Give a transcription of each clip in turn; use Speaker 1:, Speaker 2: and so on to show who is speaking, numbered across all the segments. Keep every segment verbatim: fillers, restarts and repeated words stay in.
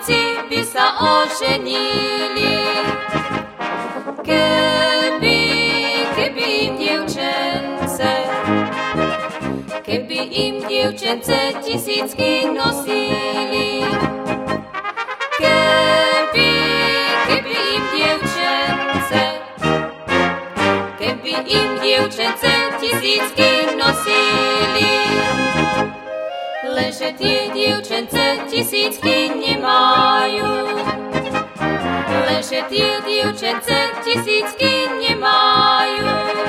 Speaker 1: mládenci by sa oženili. Keby, keby im dievčence, keby im dievčence tisícky nosili. Keby, keby im dievčence, keby im dievčence tisícky nosili. Lenže tie dievčence tisícky nemajú. Lenže tie dievčence tisícky nemajú.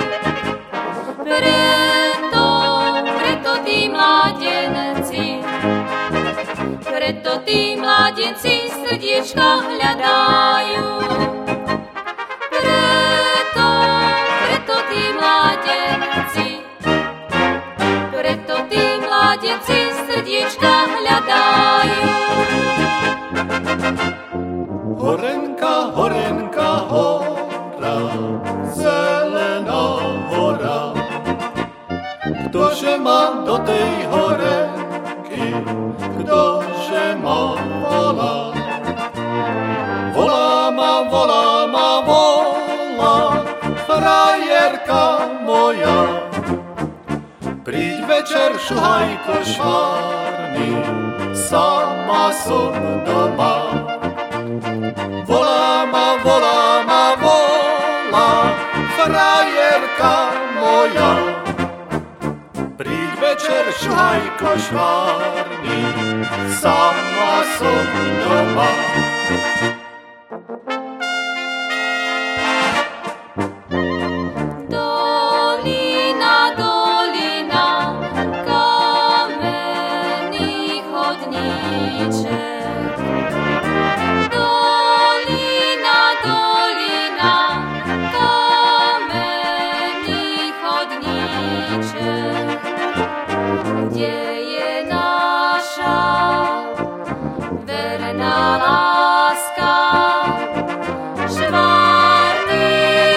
Speaker 1: Preto, preto tí mládenci, preto tí mládenci srdiečka hľadajú. Preto, preto tí mládenci, preto tí mládenci srdiečka hľadajú.
Speaker 2: Horenka, horenka, hora, zelená hora. Ktože ma do tej horenky, ktože ma volá? Volá ma, volá ma, volá, frajerka moja. Príď večer, šuhaj košvárny, sama som doma. Volá ma, volá ma, volá, frajerka moja. Príď večer, šuhaj košvárny, sama som doma.
Speaker 1: Dolina, dolina, kamenný chodníček, kde je naša verná láska, švárny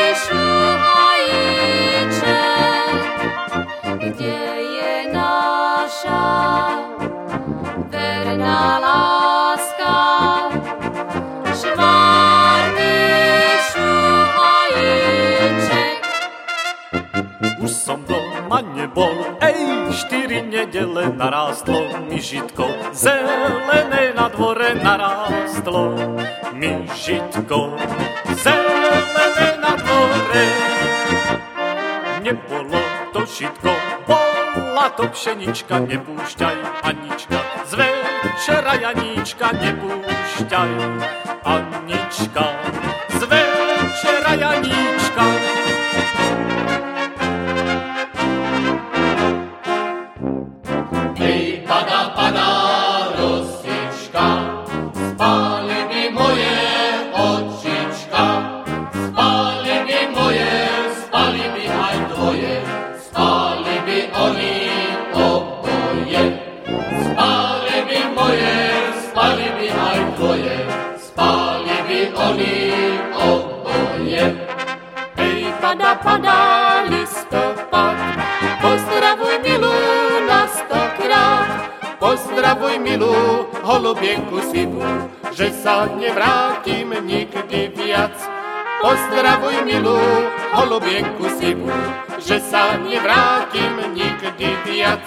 Speaker 1: šuhajíček, kde je naša verná láska, švárny šuhajíček.
Speaker 2: Už som doma nebol, ej, štyri nedele narástlo mi žitko, zelené na dvore narástlo mi žitko, zelené na dvore. Nebolo to žitko, bola to pšenička, nepúšťaj Anička, z večera Janíčka, nepúšťaj Anička, z večera Janíčka.
Speaker 3: Hej, padá, padá rosička, spáli mi moje očička, spáli mi moje, spáli mi aj tvoje, spáli mi oni oboje. Spáli mi moje, spáli mi aj tvoje, spáli mi oni oboje.
Speaker 1: Hej, padá, padá listopad, pozdravuj milú na stokrát.
Speaker 2: Pozdravuj milú holubienku sivú, že sa nevrátim nikdy viac. Pozdravuj milú holubienku sivú, že sa nevrátim nikdy viac.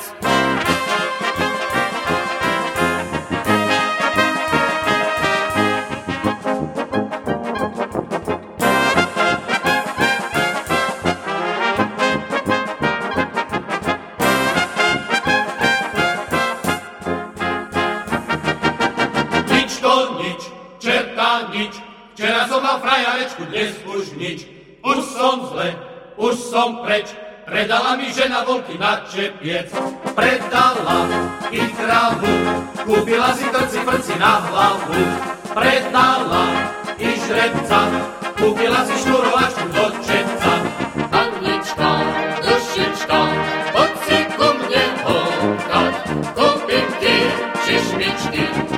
Speaker 3: Nič, včera som mal frajarečku, dnes už nič. Už som zle, už som preč, predala mi žena volky na čepiec. Predala i kravu, kúpila si trci frci na hlavu. Predala i žrebca, kúpila si šnurovačku do čepca.
Speaker 1: Anička, dušička,
Speaker 3: poď si ku mne holkať, kúpim ti šišmičky.